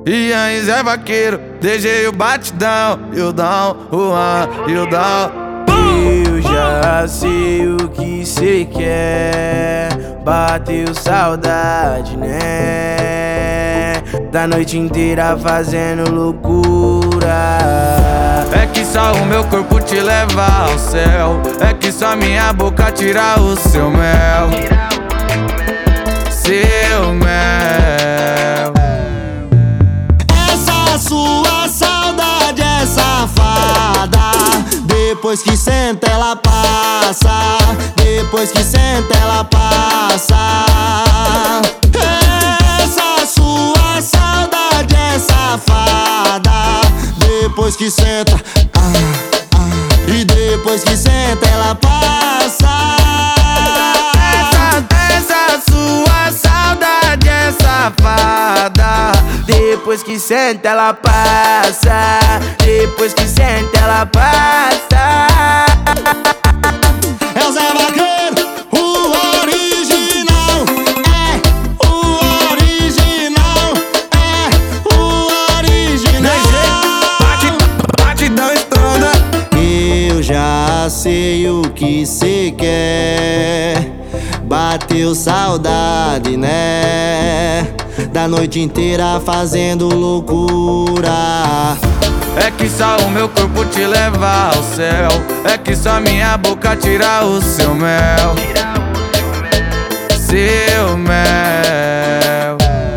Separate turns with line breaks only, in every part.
E aí Zé Vaqueiro, DJ o batidão, e o down, e o down.
Eu já sei o que cê quer, bateu saudade, né? Da noite inteira fazendo loucura.
É que só o meu corpo te leva ao céu, é que só minha boca tira o seu mel. Seu mel.
Essa sua saudade é safada. Depois que senta ela passa, depois que senta ela passa. Essa sua saudade é safada. Depois que senta, e depois que senta ela passa.
Essa sua saudade é safada.
Depois que senta ela passa, depois que senta ela passa. É o Zé Vaqueiro, o original. É o original. É o original.
Batidão estronda.
Eu já sei o que cê quer, bateu saudade, né? Da noite inteira fazendo loucura.
É que só o meu corpo te leva ao céu, é que só minha boca tira o seu mel. Seu mel.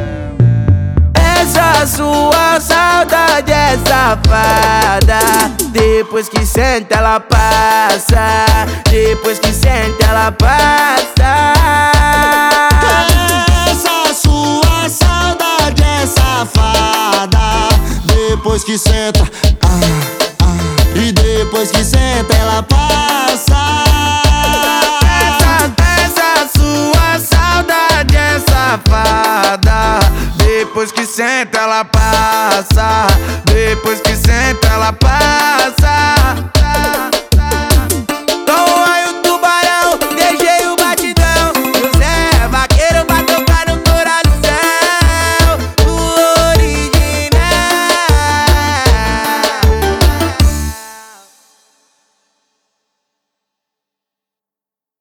Essa sua saudade é safada. Depois que senta ela passa, depois que senta ela passa. Essa sua saudade é safada. Depois que senta, e depois que senta ela passa.
Essa sua saudade é safada. Depois que senta ela passa.